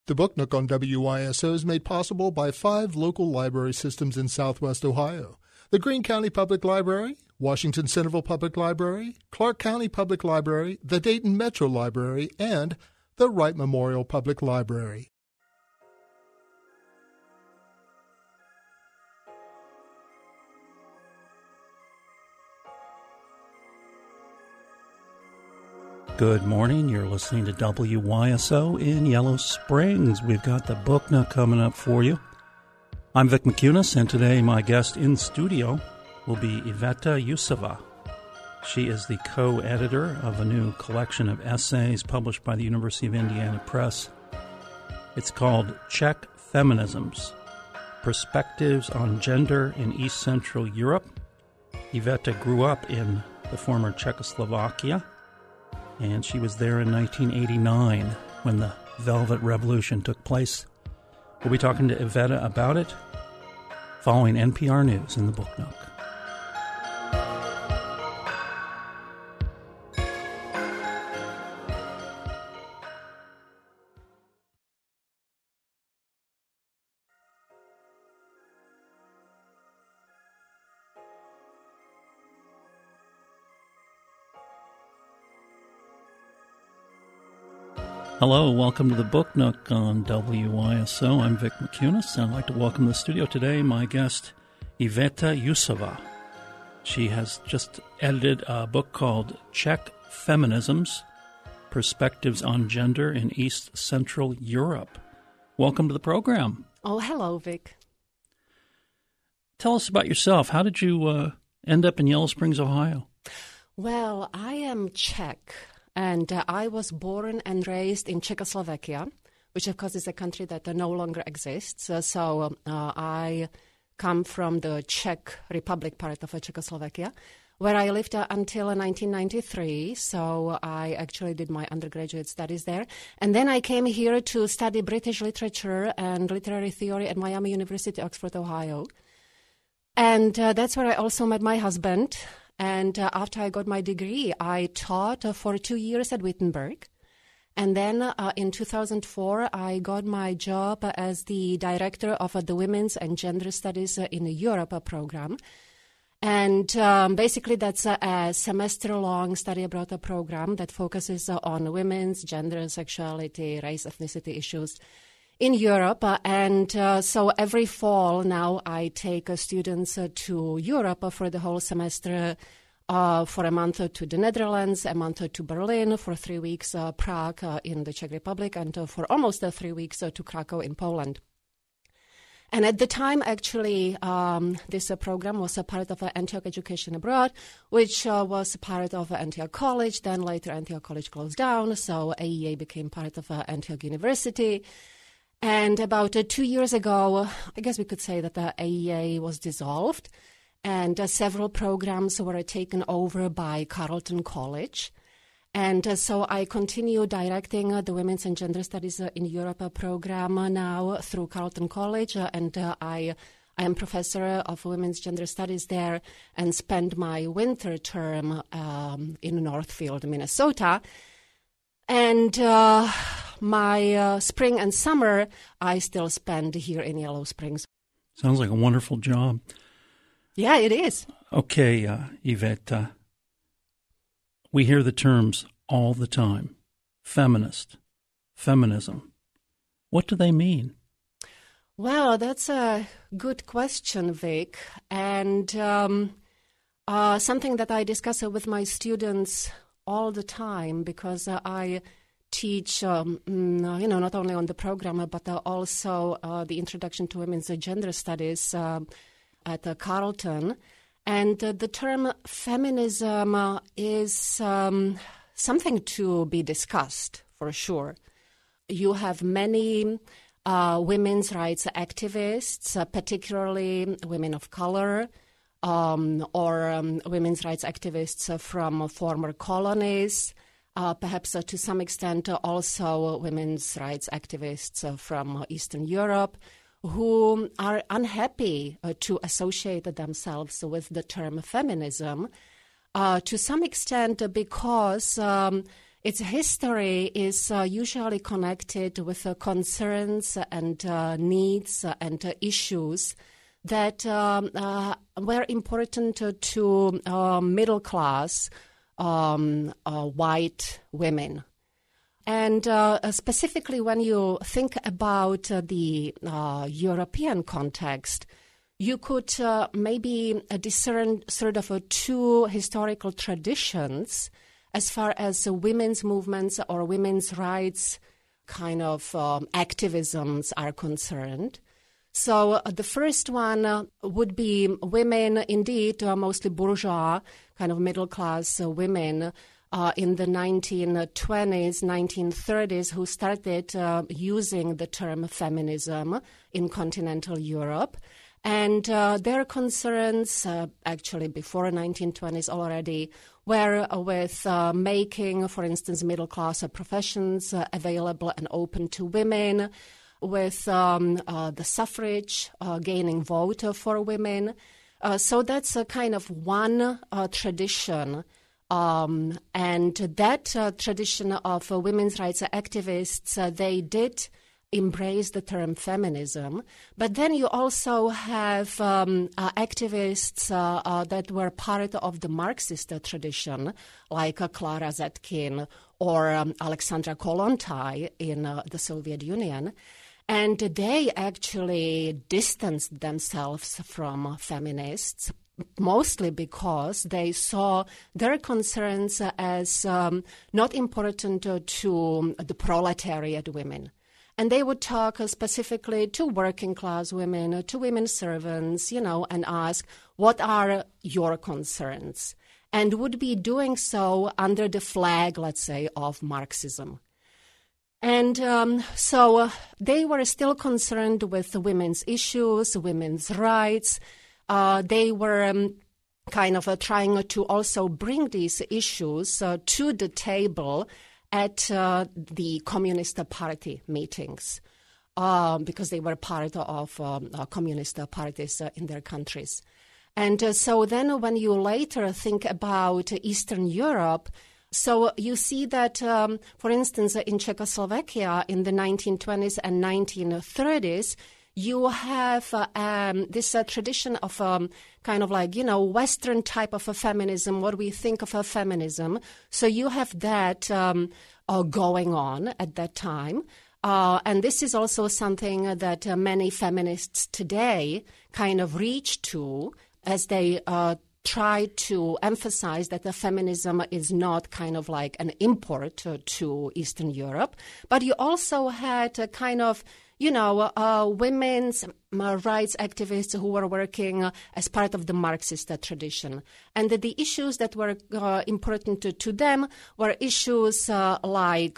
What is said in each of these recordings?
The Book Nook on WYSO is made possible by 5 local library systems in Southwest Ohio. The Greene County Public Library, Washington Centerville Public Library, Clark County Public Library, the Dayton Metro Library, and the Wright Memorial Public Library. Good morning. You're listening to WYSO in Yellow Springs. We've got the Book Nook coming up for you. I'm Vic McCunis, and today my guest in studio will be Iveta Yusova. She is the co-editor of a new collection of essays published by the University of Indiana Press. It's called Czech Feminisms, Perspectives on Gender in East Central Europe. Iveta grew up in the former Czechoslovakia, and she was there in 1989 when the Velvet Revolution took place. We'll be talking to Iveta about it following NPR News in the Book Nook. Hello, welcome to the Book Nook on WYSO. I'm Vic McCunis, and I'd like to welcome to the studio today my guest, Iveta Yusova. She has just edited a book called Czech Feminisms, Perspectives on Gender in East Central Europe. Welcome to the program. Oh, hello, Vic. Tell us about yourself. How did you end up in Yellow Springs, Ohio? Well, I am Czech. And I was born and raised in Czechoslovakia, which, of course, is a country that no longer exists. So I come from the Czech Republic part of Czechoslovakia, where I lived until 1993. So I actually did my undergraduate studies there. And then I came here to study British literature and literary theory at Miami University, Oxford, Ohio. And that's where I also met my husband. And after I got my degree, I taught for 2 years at Wittenberg. And then in 2004, I got my job as the director of the Women's and Gender Studies in Europe program. And basically, that's a semester-long study abroad program that focuses on women's, gender, sexuality, race, ethnicity issues in Europe. And so every fall now I take students to Europe for the whole semester, for a month to the Netherlands, a month to Berlin, for 3 weeks Prague in the Czech Republic, and for almost 3 weeks to Krakow in Poland. And at the time, actually, this program was a part of Antioch Education Abroad, which was part of Antioch College. Then later Antioch College closed down, so AEA became part of Antioch University. And about 2 years ago, I guess we could say that the AEA was dissolved, and several programs were taken over by Carleton College. And so I continue directing the Women's and Gender Studies in Europe program now through Carleton College, and I am professor of Women's Gender Studies there and spend my winter term in Northfield, Minnesota. And my spring and summer, I still spend here in Yellow Springs. Sounds like a wonderful job. Yeah, it is. Okay, Iveta, we hear the terms all the time. Feminist, feminism. What do they mean? Well, that's a good question, Vic. And something that I discuss with my students all the time, because I teach, not only on the program, but also the Introduction to Women's Gender Studies at Carleton. And the term feminism is something to be discussed, for sure. You have many women's rights activists, particularly women of color, or women's rights activists from former colonies, perhaps to some extent also women's rights activists from Eastern Europe, who are unhappy to associate themselves with the term feminism, to some extent because its history is usually connected with concerns and needs and issues that were important to middle-class white women. And specifically when you think about the European context, you could maybe discern sort of two historical traditions as far as women's movements or women's rights kind of activisms are concerned. So the first one would be women, indeed, mostly bourgeois, kind of middle-class women in the 1920s, 1930s, who started using the term feminism in continental Europe. And their concerns, actually before 1920s already, were with making, for instance, middle-class professions available and open to women, with the suffrage, gaining vote for women. So that's a kind of one tradition. And that tradition of women's rights activists, they did embrace the term feminism. But then you also have activists that were part of the Marxist tradition, like Clara Zetkin or Alexandra Kollontai in the Soviet Union. And they actually distanced themselves from feminists, mostly because they saw their concerns as not important to the proletariat women. And they would talk specifically to working class women, to women servants, and ask, what are your concerns? And would be doing so under the flag, let's say, of Marxism. And so they were still concerned with women's issues, women's rights. They were kind of trying to also bring these issues to the table at the Communist Party meetings because they were part of communist parties in their countries. And so then when you later think about Eastern Europe, so you see that, for instance, in Czechoslovakia in the 1920s and 1930s, you have this tradition of kind of like, Western type of a feminism, what we think of a feminism. So you have that going on at that time. And this is also something that many feminists today kind of reach to as they try to emphasize that the feminism is not kind of like an import to Eastern Europe. But you also had a kind of, women's rights activists who were working as part of the Marxist tradition. And the issues that were important to them were issues like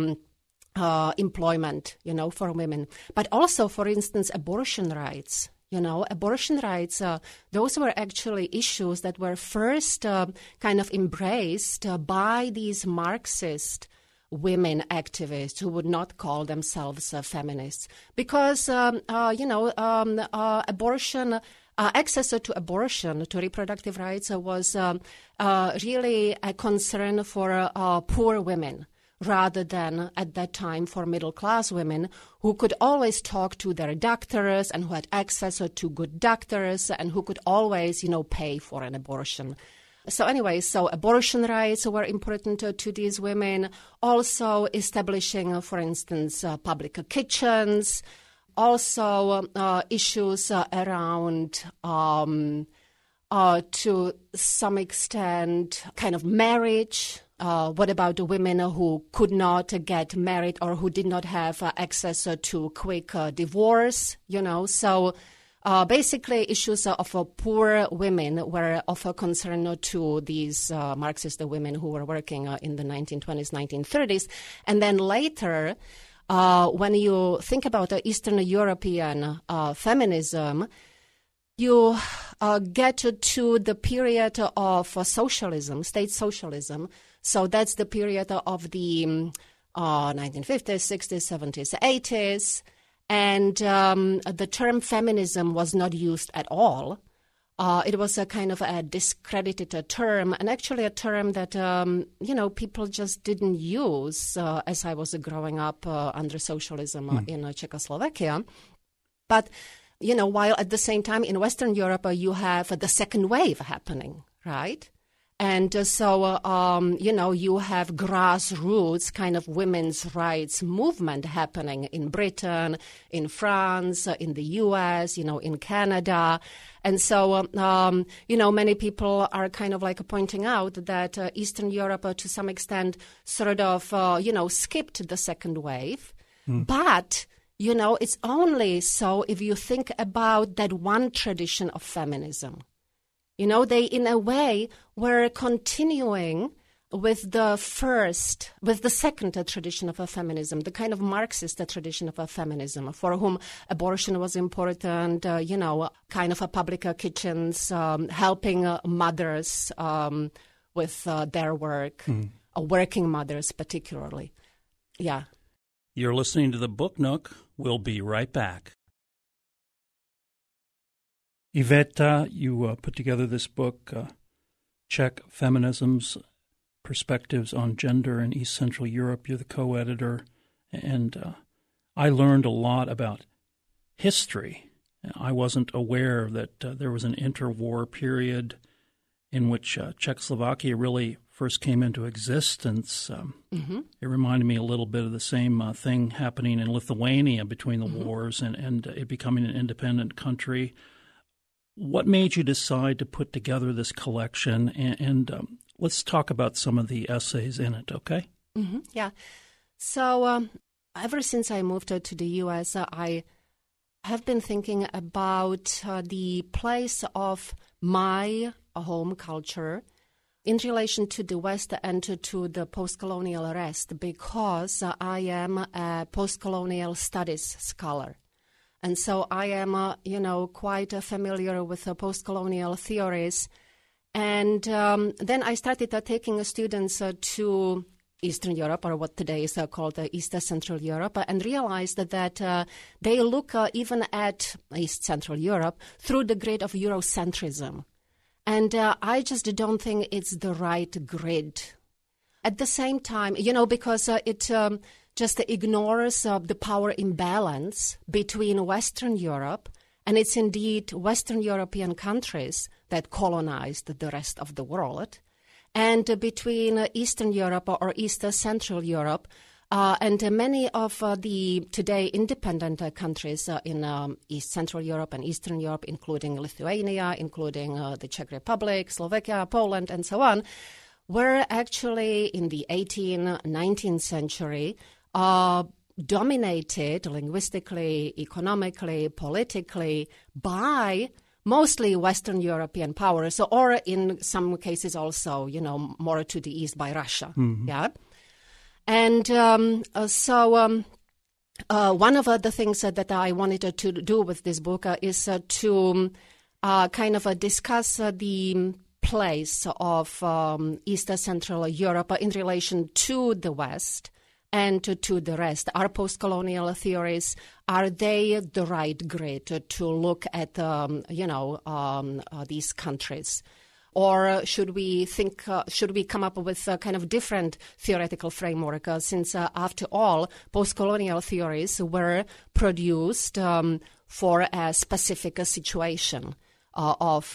employment, for women. But also, for instance, abortion rights. Abortion rights, those were actually issues that were first kind of embraced by these Marxist women activists who would not call themselves feminists. Because, abortion, access to abortion, to reproductive rights was really a concern for poor women, rather than at that time for middle-class women who could always talk to their doctors and who had access to good doctors and who could always, pay for an abortion. So anyway, so abortion rights were important to these women. Also establishing, for instance, public kitchens. Also issues around, to some extent, kind of marriage. What about the women who could not get married or who did not have access to quick divorce, So basically issues of poor women were of a concern to these Marxist women who were working in the 1920s, 1930s. And then later, when you think about Eastern European feminism, you get to the period of socialism, state socialism. So that's the period of the 1950s, 60s, 70s, 80s. And the term feminism was not used at all. It was a kind of a discredited term, and actually a term that, people just didn't use as I was growing up under socialism in Czechoslovakia. But, while at the same time in Western Europe you have the second wave happening, right? And so, you have grassroots kind of women's rights movement happening in Britain, in France, in the U.S., in Canada. And so, many people are kind of like pointing out that Eastern Europe, to some extent, sort of, skipped the second wave. But, it's only so if you think about that one tradition of feminism. They, in a way, were continuing with the second tradition of feminism, the kind of Marxist tradition of feminism, for whom abortion was important, kind of public kitchens, helping mothers with their work, working mothers particularly. Yeah. You're listening to the Book Nook. We'll be right back. Yvette, you put together this book, Czech Feminism's Perspectives on Gender in East Central Europe. You're the co-editor, and I learned a lot about history. I wasn't aware that there was an interwar period in which Czechoslovakia really first came into existence. It reminded me a little bit of the same thing happening in Lithuania between the wars and it becoming an independent country. What made you decide to put together this collection? And let's talk about some of the essays in it, okay? Yeah. So ever since I moved to the U.S., I have been thinking about the place of my home culture in relation to the West and to the post-colonial rest, because I am a post-colonial studies scholar. And so I am, quite familiar with post-colonial theories. And then I started taking students to Eastern Europe, or what today is called East Central Europe, and realized that they look even at East Central Europe through the grid of Eurocentrism. And I just don't think it's the right grid. At the same time, because it just ignores the power imbalance between Western Europe, and it's indeed Western European countries that colonized the rest of the world, and between Eastern Europe or East Central Europe, and many of the today independent countries in East Central Europe and Eastern Europe, including Lithuania, including the Czech Republic, Slovakia, Poland, and so on, were actually in the 18th, 19th century dominated linguistically, economically, politically by mostly Western European powers, or in some cases also, more to the east by Russia. Yeah. And so one of the things that I wanted to do with this book is to kind of discuss the place of East Central Europe in relation to the West and to the rest. Are post-colonial theories, are they the right grid to look at, these countries? Or should we come up with a kind of different theoretical framework, since, after all, post-colonial theories were produced for a specific situation of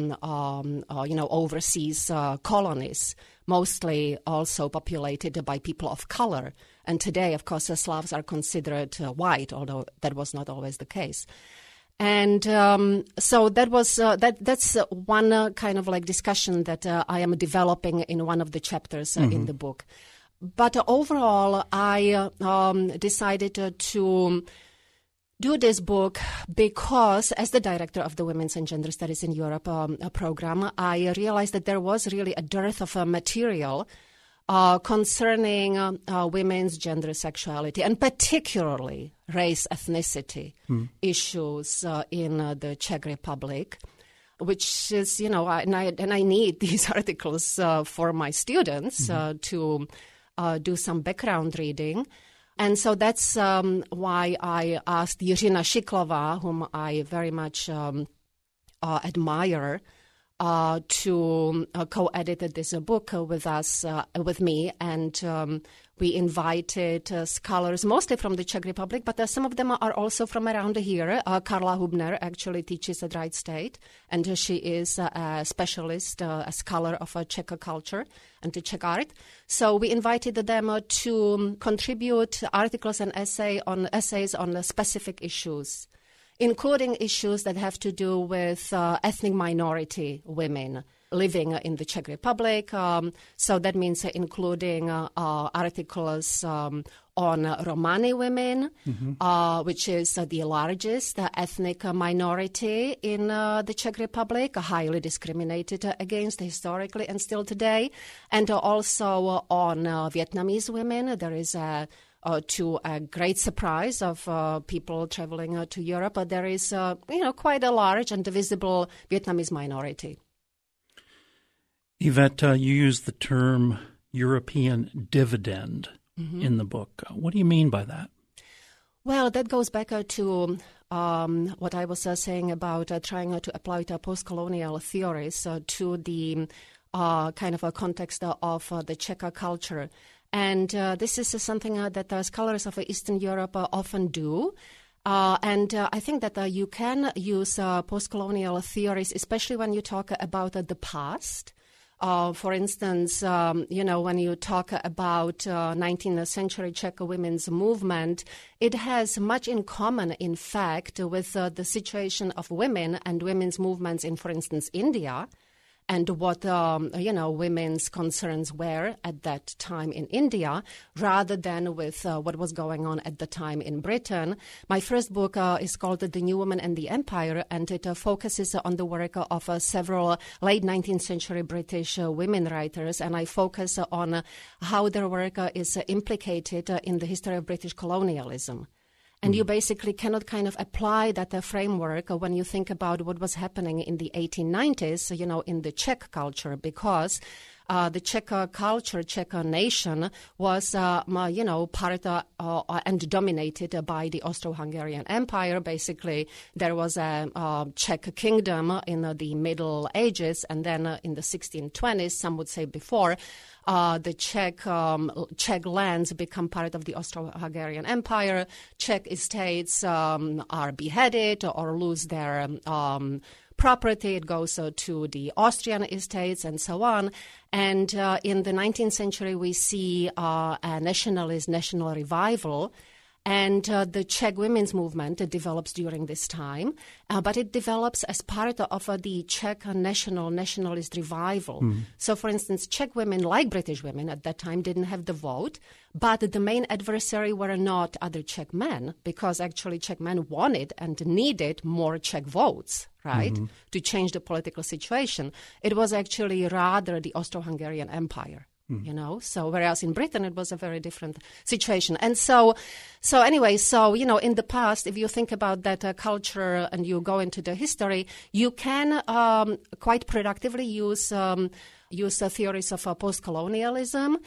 overseas colonies, mostly also populated by people of color. And today, of course, Slavs are considered white, although that was not always the case. And so that was that's one kind of like discussion that I am developing in one of the chapters in the book. But overall, I decided to do this book because, as the director of the Women's and Gender Studies in Europe program, I realized that there was really a dearth of material concerning women's gender sexuality, and particularly race ethnicity issues in the Czech Republic, which is, and I need these articles for my students to do some background reading. And so that's why I asked Jiřina Šiklova, whom I very much admirer, to co-edit this book with me, and we invited scholars, mostly from the Czech Republic, but some of them are also from around here. Karla Hubner actually teaches at Wright State, and she is a specialist, a scholar of Czech culture and Czech art. So we invited them to contribute articles and essays on specific issues, including issues that have to do with ethnic minority women living in the Czech Republic. So that means including articles on Romani women, which is the largest ethnic minority in the Czech Republic, highly discriminated against historically and still today, and also on Vietnamese women. There is to a great surprise of people traveling to Europe, there is quite a large and visible Vietnamese minority. Yvette, you use the term European dividend in the book. What do you mean by that? Well, that goes back to what I was saying about trying to apply to post-colonial theories to the kind of a context of the Czech culture. And this is something that scholars of Eastern Europe often do. And I think that you can use post-colonial theories, especially when you talk about the past. For instance, when you talk about 19th century Czech women's movement, it has much in common, in fact, with the situation of women and women's movements in, for instance, India, and what, women's concerns were at that time in India, rather than with what was going on at the time in Britain. My first book is called The New Woman and the Empire, and it focuses on the work of several late 19th century British women writers, and I focus on how their work is implicated in the history of British colonialism. And you basically cannot kind of apply that framework when you think about what was happening in the 1890s, in the Czech culture, because the Czech culture, Czech nation was, part and dominated by the Austro-Hungarian Empire. Basically, there was a Czech kingdom in the Middle Ages, and then in the 1620s, some would say before, the Czech lands become part of the Austro-Hungarian Empire. Czech estates are beheaded or lose their property. It goes to the Austrian estates and so on. And in the 19th century, we see a national revival. And the Czech women's movement develops during this time, but it develops as part of the Czech nationalist revival. So, for instance, Czech women, like British women at that time, didn't have the vote, but the main adversary were not other Czech men, because actually Czech men wanted and needed more Czech votes, right, to change the political situation. It was actually rather the Austro-Hungarian Empire. So whereas in Britain it was a very different situation. And so anyway, in the past, if you think about that culture and you go into the history, you can quite productively use the theories of post-colonialism.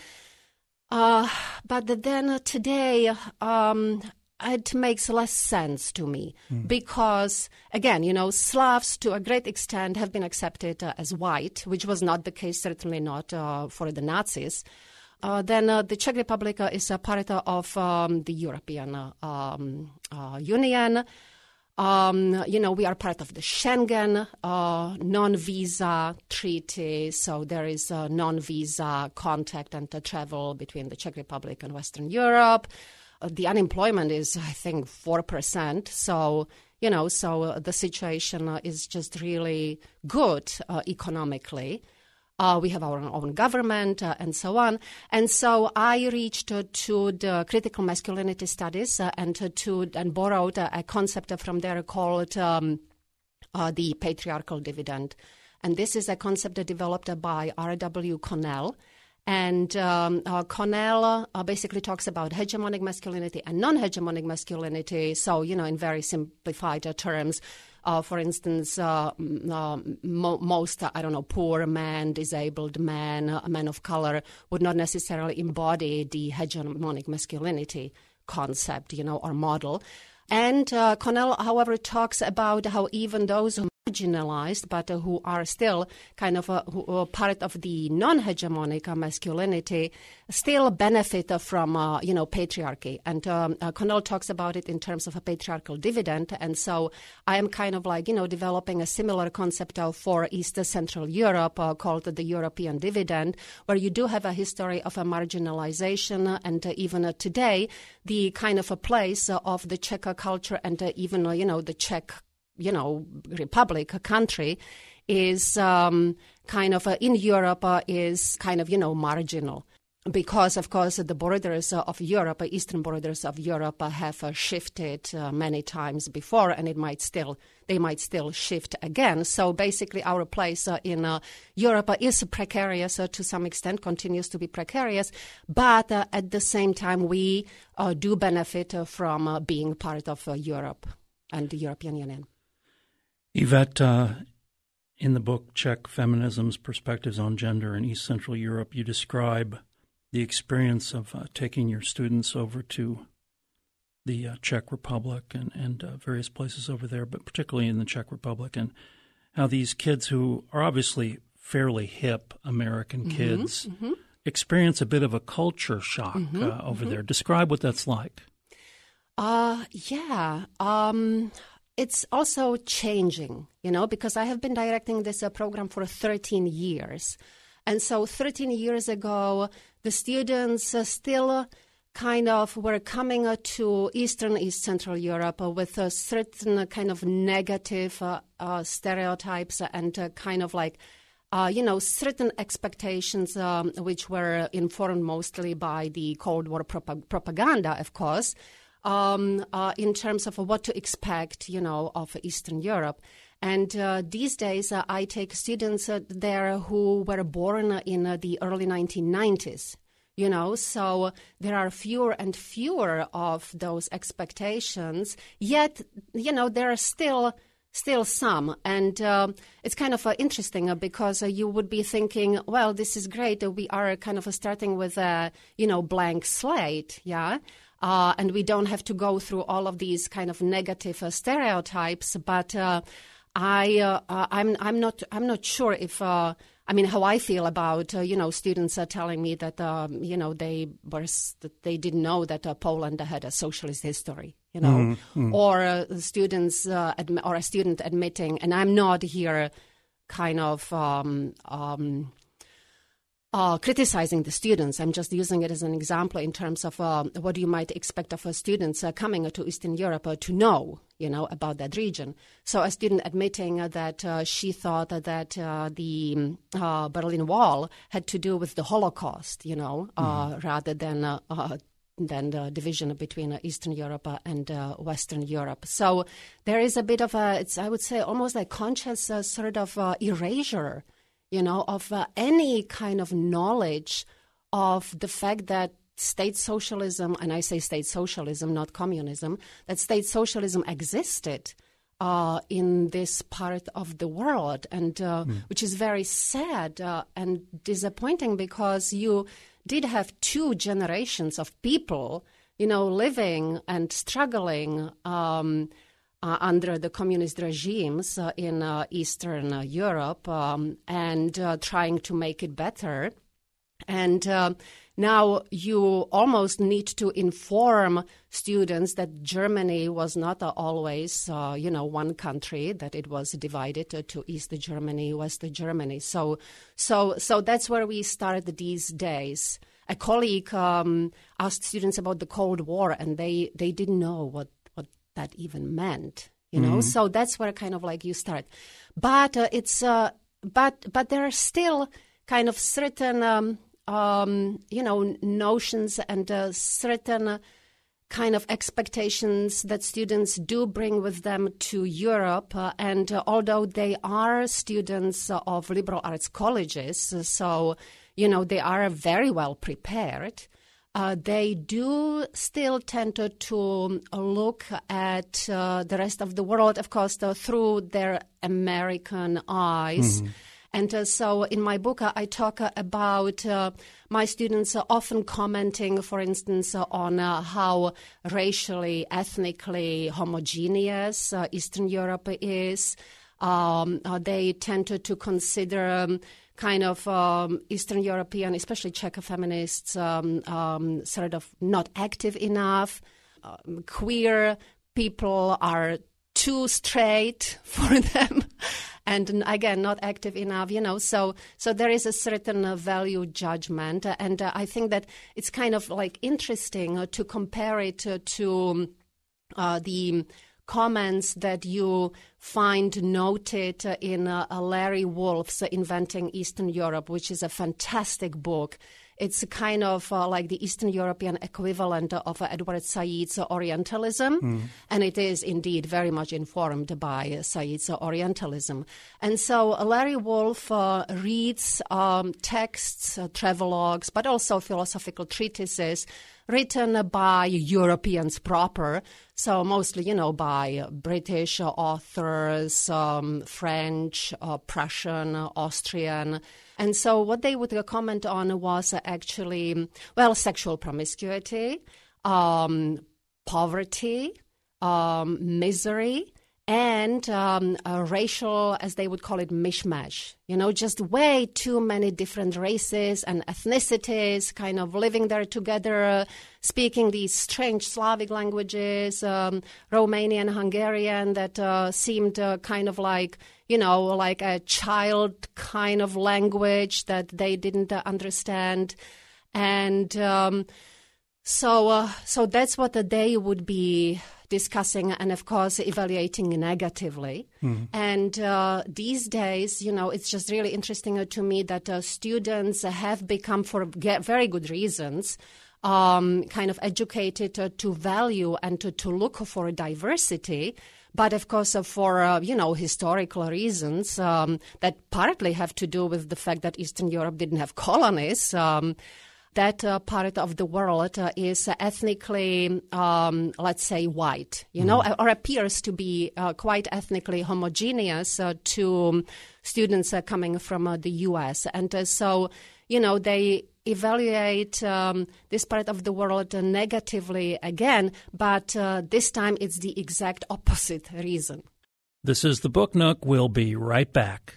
But then today, it makes less sense to me because, again, Slavs to a great extent have been accepted as white, which was not the case, certainly not for the Nazis. Then the Czech Republic is a part of the European Union. We are part of the Schengen non-visa treaty, so there is a non-visa contact and travel between the Czech Republic and Western Europe. The unemployment is, I think, 4%. So, so the situation is just really good economically. We have our own government and so on. And so I reached to the critical masculinity studies and borrowed a concept from there called the patriarchal dividend. And this is a concept developed by R.W. Connell. And Connell basically talks about hegemonic masculinity and non-hegemonic masculinity. So, in very simplified terms, for instance, most, poor men, disabled men, men of color would not necessarily embody the hegemonic masculinity concept, or model. And Connell, however, talks about how even those who marginalized, but who are still kind of part of the non-hegemonic masculinity, still benefit from, patriarchy. And Connell talks about it in terms of a patriarchal dividend. And so I am kind of like, developing a similar concept for East Central Europe called the European dividend, where you do have a history of a marginalization and even today, the kind of a place of the Czech culture and even, the Czech, Republic country is kind of in Europe is kind of, marginal. Because, of course, the borders of Europe, eastern borders of Europe have shifted many times before, and they might still shift again. So basically our place in Europe is precarious to some extent, continues to be precarious, but at the same time we do benefit from being part of Europe and the European Union. Yvette, in the book Czech Feminism's Perspectives on Gender in East Central Europe, you describe the experience of taking your students over to the Czech Republic and various places over there, but particularly in the Czech Republic, and how these kids who are obviously fairly hip American kids experience a bit of a culture shock over there. Describe what that's like. It's also changing, because I have been directing this program for 13 years. And so 13 years ago, the students still kind of were coming to East Central Europe with a certain kind of negative stereotypes and kind of like, certain expectations which were informed mostly by the Cold War propaganda, of course, in terms of what to expect, of Eastern Europe. And these days, I take students there who were born in the early 1990s, so there are fewer and fewer of those expectations, yet, there are still some. And it's kind of interesting because you would be thinking, well, this is great. We are kind of starting with a, blank slate, yeah? And we don't have to go through all of these kind of negative stereotypes, but I'm not sure if how I feel about students students telling me that they didn't know that Poland had a socialist history, or students or a student admitting, and I'm not here kind of criticizing the students. I'm just using it as an example in terms of what you might expect of students coming to Eastern Europe to know, about that region. So a student admitting that she thought that the Berlin Wall had to do with the Holocaust, rather than the division between Eastern Europe and Western Europe. So there is a bit of I would say, almost like conscious sort of erasure, of any kind of knowledge of the fact that state socialism, and I say state socialism, not communism, that state socialism existed in this part of the world, and which is very sad and disappointing because you did have two generations of people, living and struggling under the communist regimes in Eastern Europe and trying to make it better. And now you almost need to inform students that Germany was not always, one country, that it was divided to East Germany, West Germany. So that's where we start these days. A colleague asked students about the Cold War, and they didn't know what that even meant, So that's where kind of like you start. But but there are still kind of certain notions and certain kind of expectations that students do bring with them to Europe. And although they are students of liberal arts colleges, so, they are very well prepared, they do still tend to look at the rest of the world, of course, through their American eyes. And so in my book, I talk about my students often commenting, for instance, on how racially, ethnically homogeneous Eastern Europe is, They tended to consider kind of Eastern European, especially Czech feminists, sort of not active enough. Queer people are too straight for them, and again, not active enough. So there is a certain value judgment, and I think that it's kind of like interesting to compare it to the comments that you find noted in Larry Wolff's Inventing Eastern Europe, which is a fantastic book. It's kind of like the Eastern European equivalent of Edward Said's Orientalism, and it is indeed very much informed by Said's Orientalism. And so Larry Wolff reads texts, travelogues, but also philosophical treatises written by Europeans proper, so mostly, by British authors, French, Prussian, Austrian. And so what they would comment on was actually, sexual promiscuity, poverty, misery, and a racial, as they would call it, mishmash. Just way too many different races and ethnicities kind of living there together, speaking these strange Slavic languages, Romanian, Hungarian, that seemed kind of like, like a child kind of language that they didn't understand. And so that's what they would be discussing and, of course, evaluating negatively. And these days, it's just really interesting to me that students have become, for very good reasons, kind of educated to value and to look for diversity. But, of course, for, historical reasons that partly have to do with the fact that Eastern Europe didn't have colonies, that part of the world is ethnically, let's say, white, or appears to be quite ethnically homogeneous to students coming from the U.S. And so, they evaluate this part of the world negatively again, but this time it's the exact opposite reason. This is the Book Nook. We'll be right back.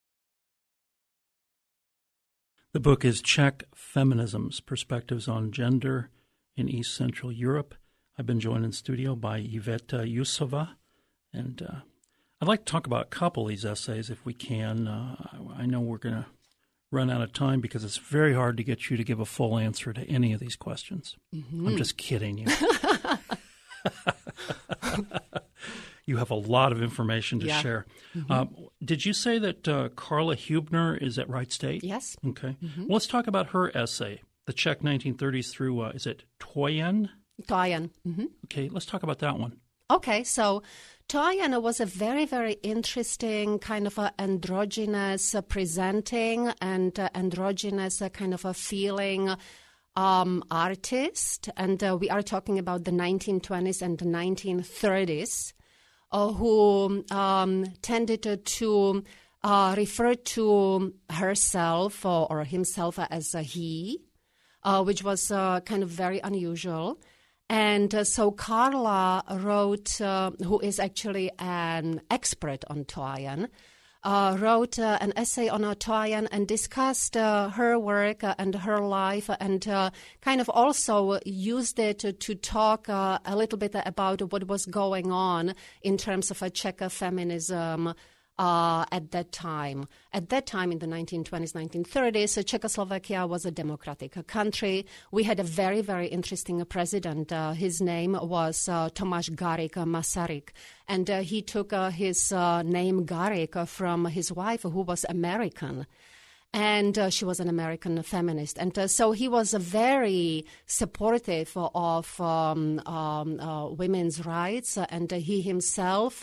The book is Czech Feminisms, Perspectives on Gender in East Central Europe. I've been joined in studio by Iveta Yusova, and I'd like to talk about a couple of these essays if we can. I know we're going to run out of time because it's very hard to get you to give a full answer to any of these questions. I'm just kidding you. You have a lot of information to share. Did you say that Karla Hübner is at Wright State? Yes. Okay. Well, let's talk about her essay, The Czech 1930s through, is it Toyen? Toyen. Okay, let's talk about that one. Okay, so Toyen was a very, very interesting kind of a androgynous presenting and androgynous kind of a feeling artist. And we are talking about the 1920s and the 1930s. Who tended to refer to herself or himself as a he, which was kind of very unusual. And so Karla wrote, who is actually an expert on Toyen, wrote an essay on Toyen and discussed her work and her life and kind of also used it to talk a little bit about what was going on in terms of Czech feminism at that time. At that time, in the 1920s, 1930s, Czechoslovakia was a democratic country. We had a very, very interesting president. His name was Tomáš Garrigue Masaryk. And he took his name Garrigue from his wife, who was American. And she was an American feminist. And so he was very supportive of women's rights. And he himself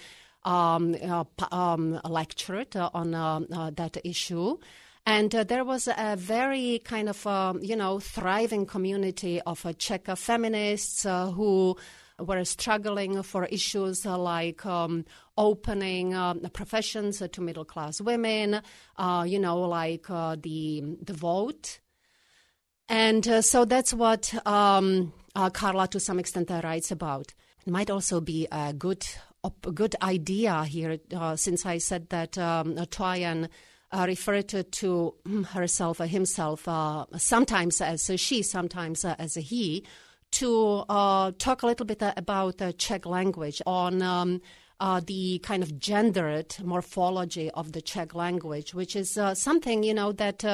lectured on that issue. And there was a very kind of, thriving community of Czech feminists who were struggling for issues like opening professions to middle-class women, like the vote. And so that's what Karla, to some extent, writes about. It might also be a good good idea here, since I said that Toyin referred to herself or himself sometimes as a she, sometimes as a he, to talk a little bit about the Czech language on the kind of gendered morphology of the Czech language, which is something, that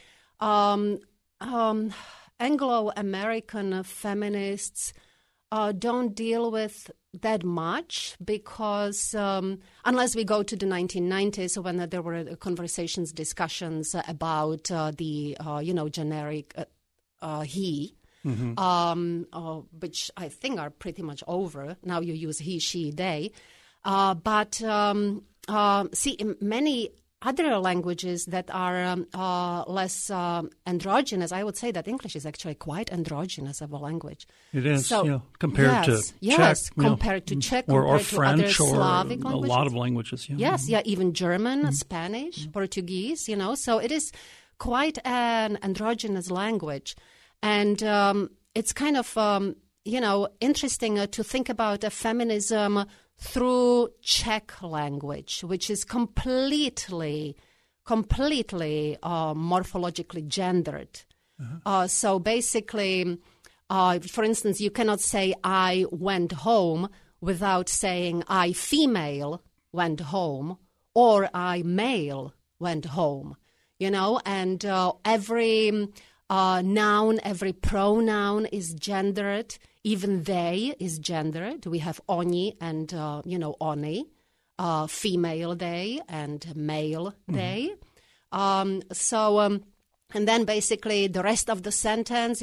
Anglo-American feminists don't deal with that much, because unless we go to the 1990s when there were conversations, discussions about the generic he, which I think are pretty much over. Now you use he, she, they. But see, in many other languages that are less androgynous, I would say that English is actually quite androgynous of a language. It is, so, compared to Czech. Yes, compared to Czech, or compared French, to other or Slavic languages. A lot of languages, Yes, even German, Spanish, Portuguese, So it is quite an androgynous language. And it's kind of, interesting to think about feminism through Czech language, which is completely morphologically gendered. So basically, for instance, you cannot say I went home without saying I female went home or I male went home, and every noun, every pronoun is gendered. Even they is gendered. We have oni and, oni, female they and male they. And then basically the rest of the sentence,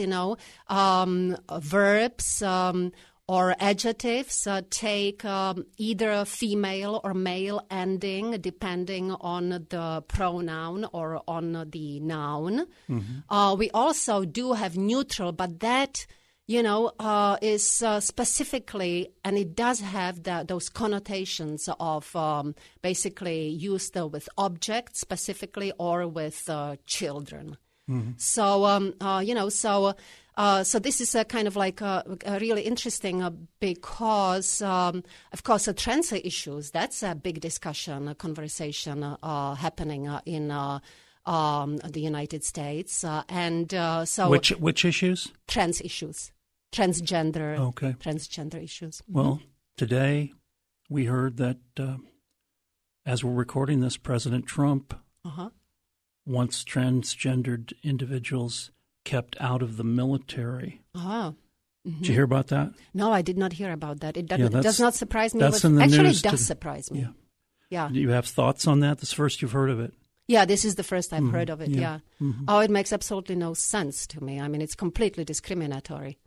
verbs or adjectives take either a female or male ending depending on the pronoun or on the noun. We also do have neutral, but that is specifically, and it does have those connotations of basically used with objects specifically or with children. So, so this is a kind of like a really interesting because, of course, trans issues, that's a big discussion, a conversation happening in the United States. So Which issues? Trans issues. Transgender issues. Well, today we heard that as we're recording this, President Trump wants transgendered individuals kept out of the military. Did you hear about that? No, I did not hear about that. It does not surprise me. That's in the actually, news it does surprise me. Yeah. Do you have thoughts on that? This is the first you've heard of it. Yeah, this is the first I've heard of it, yeah. Oh, it makes absolutely no sense to me. I mean, it's completely discriminatory.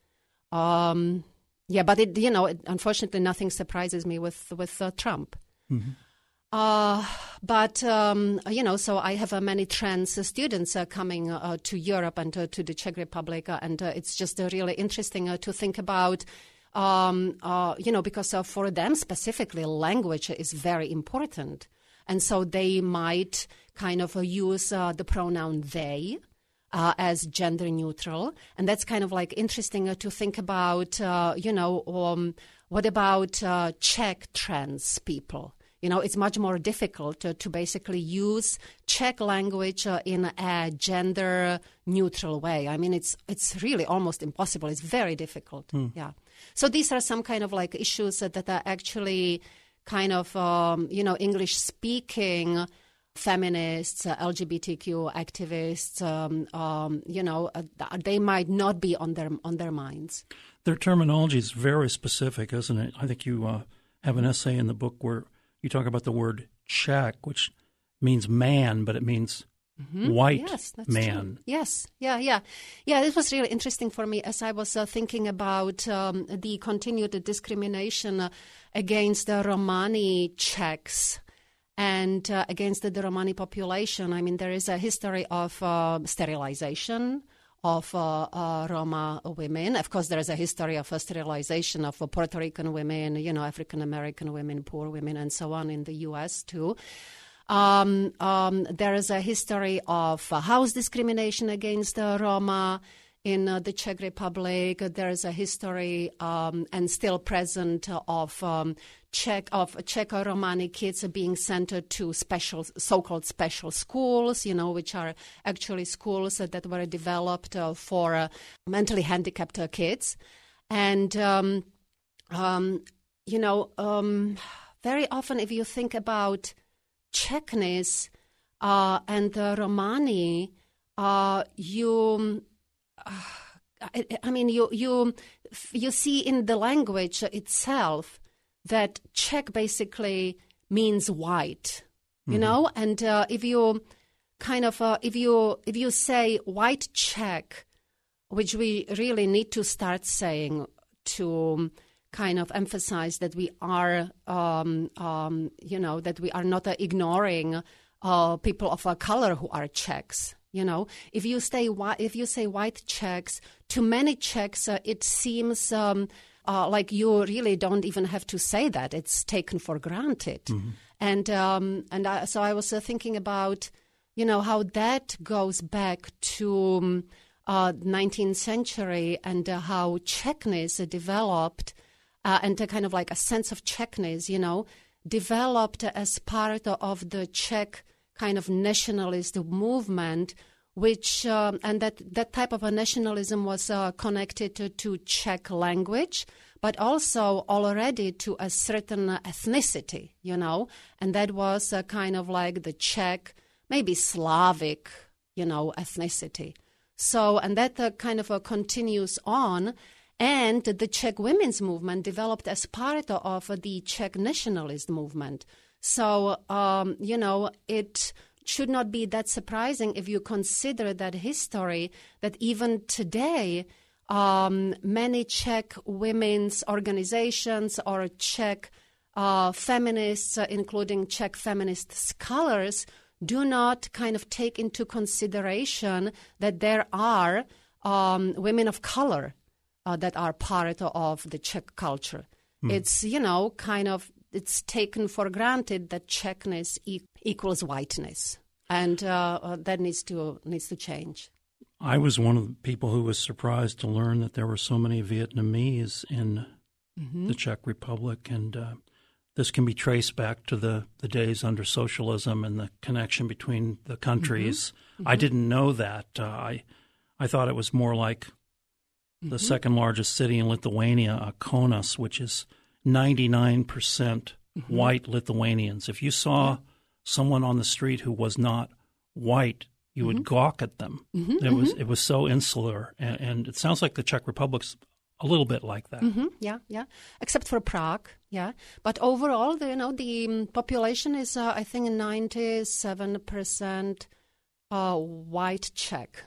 But unfortunately, nothing surprises me with Trump. So I have many trans students coming to Europe and to the Czech Republic, and it's just really interesting to think about, because for them specifically, language is very important. And so they might kind of use the pronoun they as gender neutral. And that's kind of like interesting to think about, what about Czech trans people? It's much more difficult to basically use Czech language in a gender neutral way. I mean, it's really almost impossible. It's very difficult. Yeah. So these are some kind of like issues that are actually kind of, English-speaking feminists, LGBTQ activists, they might not be on their minds. Their terminology is very specific, isn't it? I think you have an essay in the book where you talk about the word Czech, which means man, but it means white man. True. Yes, yeah. This was really interesting for me as I was thinking about the continued discrimination against the Romani Czechs and against the Romani population. I mean, there is a history of sterilization of Roma women. Of course, there is a history of sterilization of Puerto Rican women, African American women, poor women, and so on in the U.S. too. There is a history of house discrimination against Roma in the Czech Republic. There is a history and still present of Czech or Romani kids being sent to so-called special schools, which are actually schools that were developed for mentally handicapped kids. And, very often if you think about Czechness and Romani, you see in the language itself that Czech basically means white, and if you if you say white Czech, which we really need to start saying to kind of emphasize that we are, that we are not ignoring people of color who are Czechs. If you say white Czechs, to many Czechs it seems like you really don't even have to say that; it's taken for granted. So I was thinking about, how that goes back to 19th century and how Czechness developed. And a kind of like a sense of Czechness, developed as part of the Czech kind of nationalist movement, which and that type of a nationalism was connected to Czech language, but also already to a certain ethnicity, and that was kind of like the Czech, maybe Slavic, ethnicity. So, and that kind of continues on. And the Czech women's movement developed as part of the Czech nationalist movement. So, it should not be that surprising if you consider that history, that even today, many Czech women's organizations or Czech feminists, including Czech feminist scholars, do not kind of take into consideration that there are women of color that are part of the Czech culture. It's, it's taken for granted that Czechness equals whiteness. And that needs to change. I was one of the people who was surprised to learn that there were so many Vietnamese in the Czech Republic. And this can be traced back to the days under socialism and the connection between the countries. I didn't know that. I thought it was more like the second largest city in Lithuania, Kaunas, which is 99% white Lithuanians. If you saw someone on the street who was not white, you would gawk at them. It was so insular, and it sounds like the Czech Republic's a little bit like that. Yeah. Except for Prague, yeah. But overall, the population is, I think, 97% white Czech.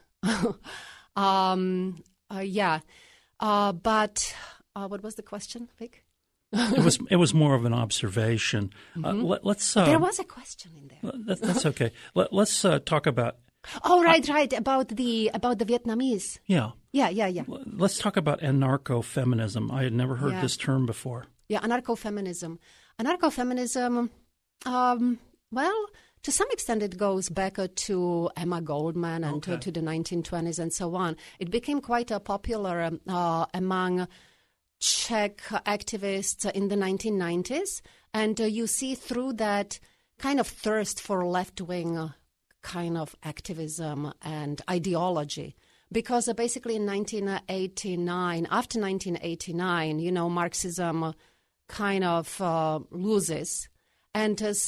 But what was the question, Vic? It was more of an observation. Let's. There was a question in there. That's okay. Let's talk about. Oh, right, about the Vietnamese. Yeah. Let's talk about anarcho-feminism. I had never heard this term before. Yeah, anarcho-feminism. Anarcho-feminism. Well, to some extent, it goes back to Emma Goldman and to the 1920s and so on. It became quite popular among Czech activists in the 1990s. And you see through that kind of thirst for left-wing kind of activism and ideology. Because basically in 1989, after 1989, Marxism kind of loses. And it's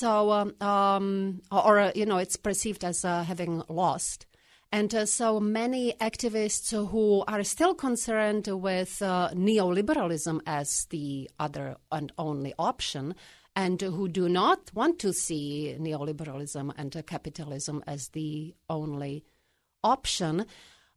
perceived as having lost. And so many activists who are still concerned with neoliberalism as the other and only option, and who do not want to see neoliberalism and capitalism as the only option,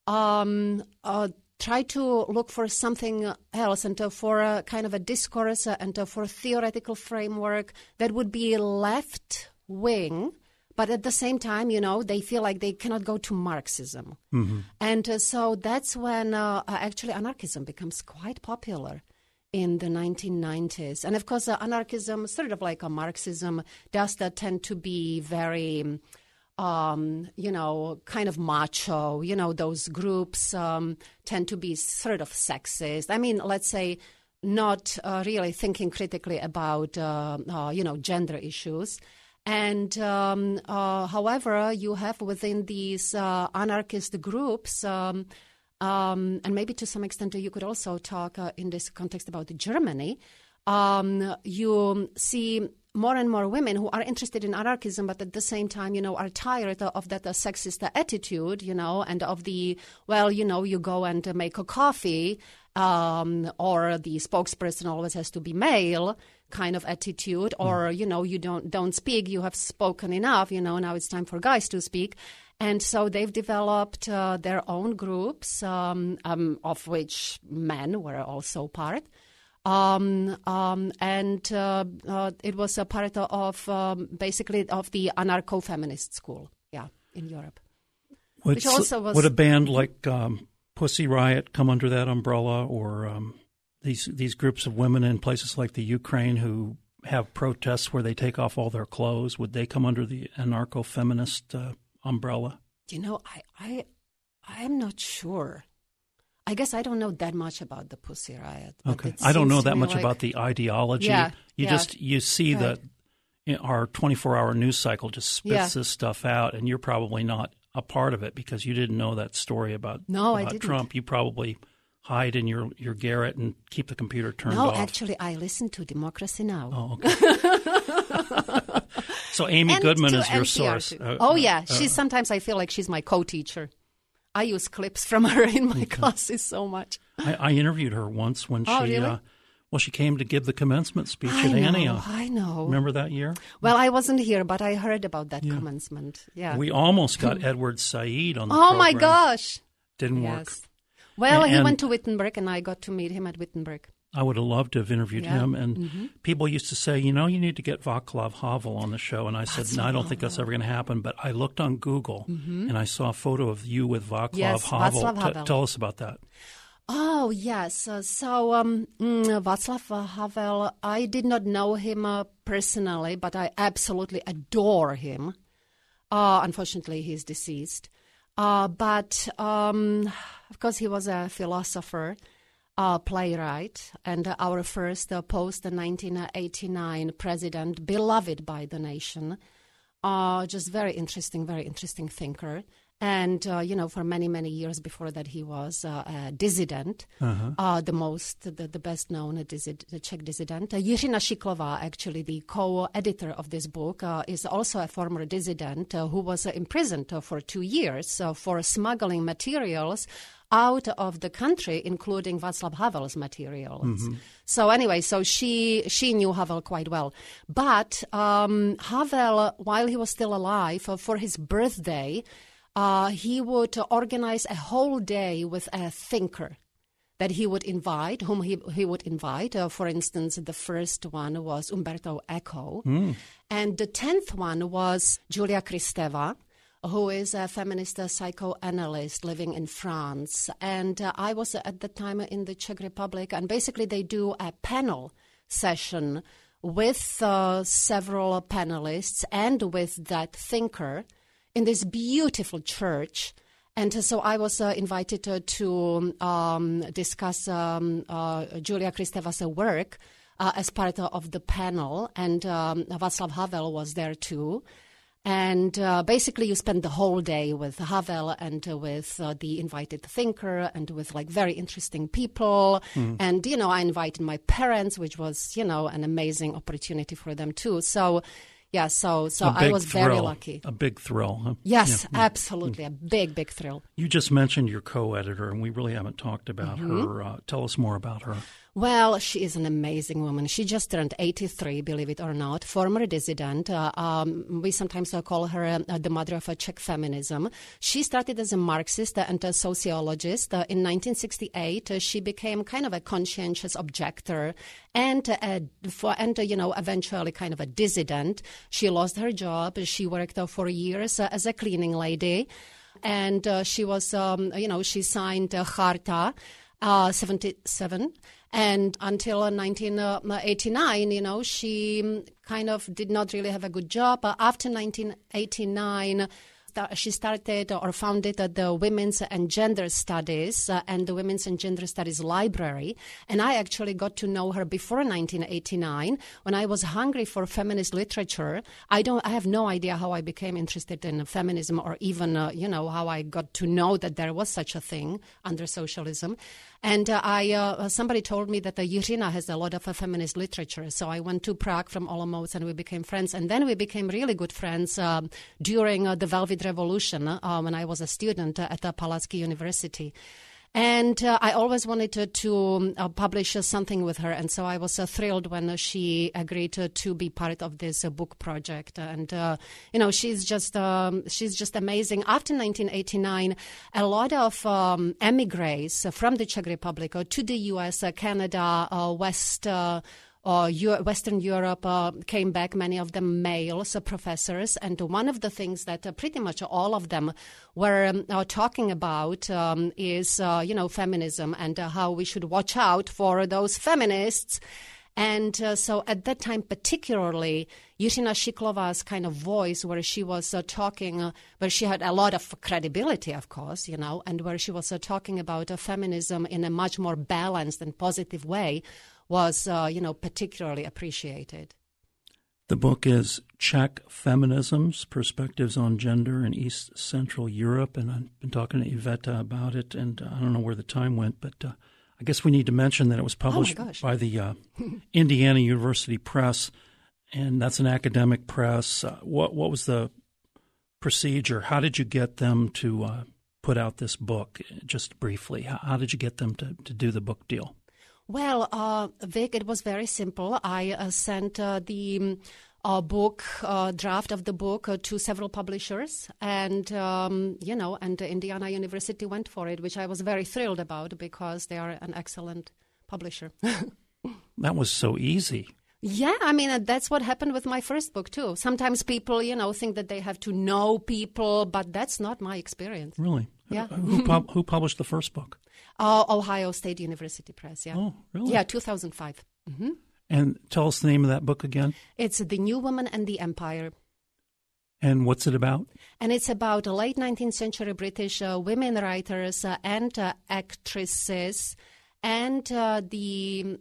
try to look for something else and for a kind of a discourse and for a theoretical framework that would be left-wing, but at the same time, they feel like they cannot go to Marxism. And so that's when actually anarchism becomes quite popular in the 1990s. And of course, anarchism, sort of like a Marxism, does tend to be very kind of macho. Those groups tend to be sort of sexist. I mean, let's say not really thinking critically about, gender issues. And however, you have within these anarchist groups, and maybe to some extent you could also talk in this context about Germany, you see more and more women who are interested in anarchism, but at the same time, are tired of that sexist attitude, and of the, you go and make a coffee, or the spokesperson always has to be male kind of attitude, or, you don't speak, you have spoken enough, now it's time for guys to speak. And so they've developed their own groups, of which men were also part. And it was a part of basically of the anarcho-feminist school, in Europe. Which also was, would a band like Pussy Riot come under that umbrella, or these groups of women in places like the Ukraine who have protests where they take off all their clothes? Would they come under the anarcho-feminist umbrella? I am not sure. I guess I don't know that much about the Pussy Riot. Okay, I don't know that much about the ideology. You see right. that our 24-hour news cycle just spits this stuff out, and you're probably not a part of it because you didn't know that story about Trump. You probably hide in your garret and keep the computer turned off. No, actually, I listen to Democracy Now! Oh, okay. So Amy Goodman is your source. She's sometimes I feel like she's my co-teacher. I use clips from her in my classes so much. I interviewed her once when she came to give the commencement speech at Antioch. I know. Remember that year? Well, I wasn't here, but I heard about that commencement. Yeah. We almost got Edward Said on the program. Oh, my gosh. Didn't work. Well, he went to Wittenberg, and I got to meet him at Wittenberg. I would have loved to have interviewed him. And people used to say, you need to get Václav Havel on the show. And I said, no, I don't think that's ever going to happen. But I looked on Google, and I saw a photo of you with Václav Havel. Václav Havel. Tell us about that. Oh, yes. Václav Havel, I did not know him personally, but I absolutely adore him. Unfortunately, he's deceased. But, of course, he was a philosopher. Playwright, and our first post-1989 president, beloved by the nation. Just very interesting thinker. And, for many, many years before that, he was a dissident, the best-known Czech dissident. Jiřina Šiklová, actually, the co-editor of this book, is also a former dissident who was imprisoned for 2 years for smuggling materials out of the country, including Václav Havel's materials. So anyway, she knew Havel quite well. But Havel, while he was still alive, for his birthday, he would organize a whole day with a thinker that he would invite, whom he would invite. For instance, the first one was Umberto Eco. And the 10th one was Julia Kristeva, who is a feminist psychoanalyst living in France. And I was at the time in the Czech Republic, and basically they do a panel session with several panelists and with that thinker in this beautiful church. And so I was invited to discuss Julia Kristeva's work as part of the panel, and Václav Havel was there too. And basically you spend the whole day with Havel and with the invited thinker and with very interesting people. And, I invited my parents, which was, an amazing opportunity for them too. So, so I was very lucky. A big thrill. Huh? Yes, absolutely. A big, big thrill. You just mentioned your co-editor, and we really haven't talked about her. Tell us more about her. Well, she is an amazing woman. She just turned 83, believe it or not, former dissident. We sometimes call her the mother of Czech feminism. She started as a Marxist and a sociologist. In 1968, she became kind of a conscientious objector and eventually kind of a dissident. She lost her job. She worked for years as a cleaning lady. And she was, she signed Charta, 77. And until 1989, she kind of did not really have a good job. After 1989, she started or founded the Women's and Gender Studies and the Women's and Gender Studies Library. And I actually got to know her before 1989 when I was hungry for feminist literature. I have no idea how I became interested in feminism or even, how I got to know that there was such a thing under socialism. And somebody told me that Jiřina has a lot of feminist literature. So I went to Prague from Olomouc and we became friends. And then we became really good friends during the Velvet Revolution when I was a student at the Palacký University. And I always wanted to publish something with her. And so I was thrilled when she agreed to be part of this book project. And, she's just amazing. After 1989, a lot of emigres from the Czech Republic to the U.S., Canada, Western Europe came back, many of them males, professors. And one of the things that pretty much all of them were talking about is, feminism and how we should watch out for those feminists. And so at that time, particularly, Jiřina Šiklova's kind of voice where she was talking, where she had a lot of credibility, of course, and where she was talking about feminism in a much more balanced and positive way, was, particularly appreciated. The book is Czech Feminisms, Perspectives on Gender in East Central Europe, and I've been talking to Iveta about it, and I don't know where the time went, but I guess we need to mention that it was published by the Indiana University Press, and that's an academic press. What was the procedure? How did you get them to put out this book? Just briefly, how did you get them to do the book deal? Well, Vic, it was very simple. I sent the book, draft of the book to several publishers, and, and Indiana University went for it, which I was very thrilled about because they are an excellent publisher. That was so easy. Yeah, I mean, that's what happened with my first book, too. Sometimes people, think that they have to know people, but that's not my experience. Really? Yeah. Who published the first book? Ohio State University Press, yeah. Oh, really? Yeah, 2005. Mm-hmm. And tell us the name of that book again. It's The New Woman and the Empire. And what's it about? And it's about late 19th century British women writers and actresses and the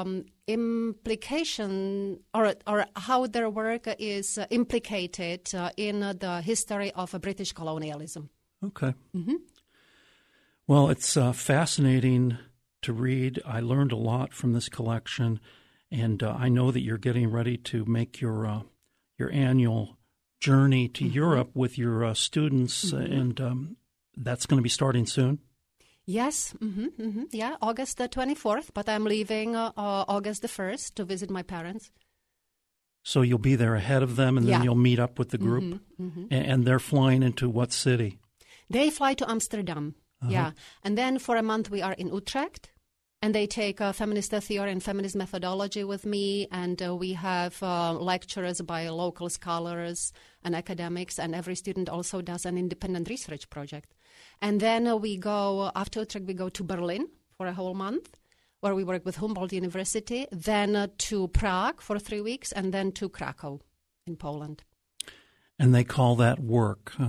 implication or how their work is implicated in the history of British colonialism. Okay. Mm-hmm. Well, it's fascinating to read. I learned a lot from this collection, and I know that you're getting ready to make your annual journey to Europe with your students, and that's going to be starting soon? Yes. Yeah, August the 24th, but I'm leaving August the 1st to visit my parents. So you'll be there ahead of them, and then you'll meet up with the group? And they're flying into what city? They fly to Amsterdam. Yeah, and then for a month we are in Utrecht, and they take feminist theory and feminist methodology with me, and we have lectures by local scholars and academics, and every student also does an independent research project. And then we go, after Utrecht, we go to Berlin for a whole month, where we work with Humboldt University, then to Prague for 3 weeks, and then to Krakow in Poland. And they call that work, huh?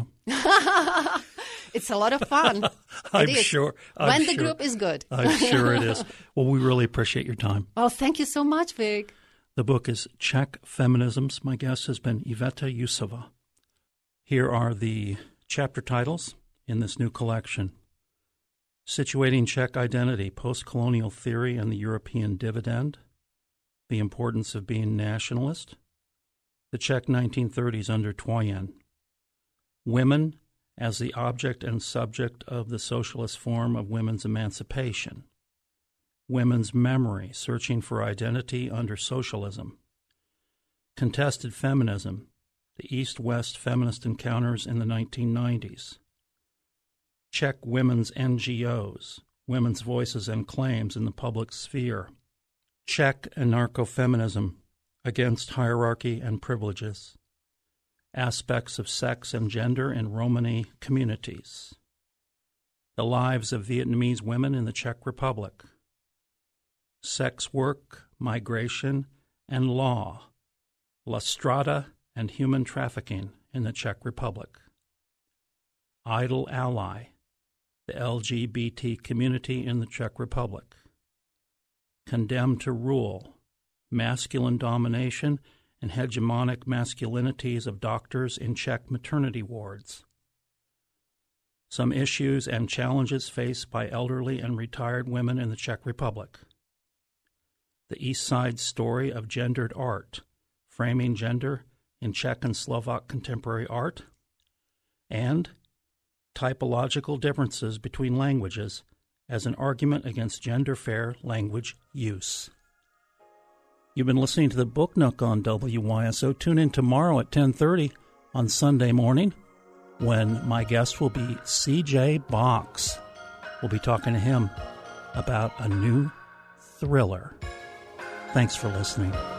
It's a lot of fun. I'm sure. When the group is good. I'm sure it is. Well, we really appreciate your time. Well, thank you so much, Vic. The book is Czech Feminisms. My guest has been Iveta Jusová. Here are the chapter titles in this new collection. Situating Czech Identity, Post-Colonial Theory and the European Dividend, The Importance of Being Nationalist, The Czech 1930s under Troyen, Women as the Object and Subject of the Socialist Form of Women's Emancipation, Women's Memory, Searching for Identity under Socialism, Contested Feminism, The East-West Feminist Encounters in the 1990s, Czech Women's NGOs, Women's Voices and Claims in the Public Sphere, Czech Anarcho-Feminism, Against Hierarchy and Privileges, Aspects of Sex and Gender in Romani Communities, The Lives of Vietnamese Women in the Czech Republic, Sex Work, Migration, and Law, La Strada and Human Trafficking in the Czech Republic, Idle Ally, the LGBT community in the Czech Republic, Condemned to Rule, Masculine Domination and Hegemonic Masculinities of Doctors in Czech Maternity Wards, Some Issues and Challenges Faced by Elderly and Retired Women in the Czech Republic, The East Side Story of Gendered Art, Framing Gender in Czech and Slovak Contemporary Art, and Typological Differences Between Languages as an Argument Against Gender-Fair Language Use. You've been listening to the Book Nook on WYSO. Tune in tomorrow at 10:30 on Sunday morning when my guest will be C.J. Box. We'll be talking to him about a new thriller. Thanks for listening.